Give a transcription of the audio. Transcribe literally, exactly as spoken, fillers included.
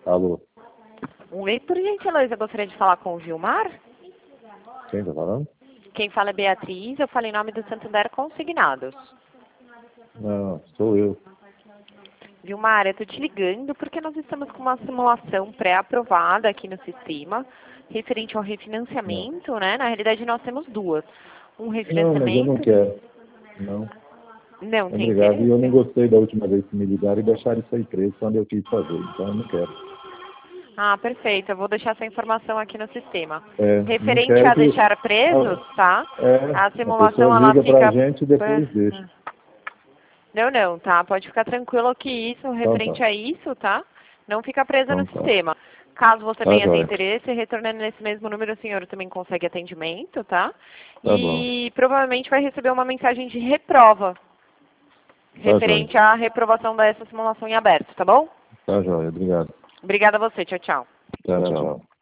Alô, Oi, por gentileza, eu gostaria de falar com o Vilmar. quem tá falando? Quem fala é Beatriz, eu falo em nome do Santander Consignados. Não, sou eu. Vilmar, eu estou te ligando porque nós estamos com uma simulação pré-aprovada aqui no sistema, referente ao refinanciamento, né? Na realidade, nós temos duas. Um Não, mas eu não refinanciamento... quero. Não, Não, tem obrigado. E eu não interesse? gostei da última vez que me ligaram e deixaram isso aí preso quando eu quis fazer. Então eu não quero. Ah, perfeito. Eu vou deixar essa informação aqui no sistema. É, não Referente quero a que... deixar presos, tá? É, A a pessoa simulação, ela liga pra fica... gente e depois deixa. Não, não, tá? Pode ficar tranquilo que isso, Então tá. referente a isso, tá? Não fica presa no Então tá. sistema. Caso você Tá, venha ter joia. interesse, retornando nesse mesmo número, o senhor também consegue atendimento, tá? Tá bom. E provavelmente vai receber uma mensagem de reprova, Tá, joia. referente à reprovação dessa simulação em aberto, tá bom? Tá, joia. Obrigado. Obrigada a você, tchau, tchau. Tchau, tchau.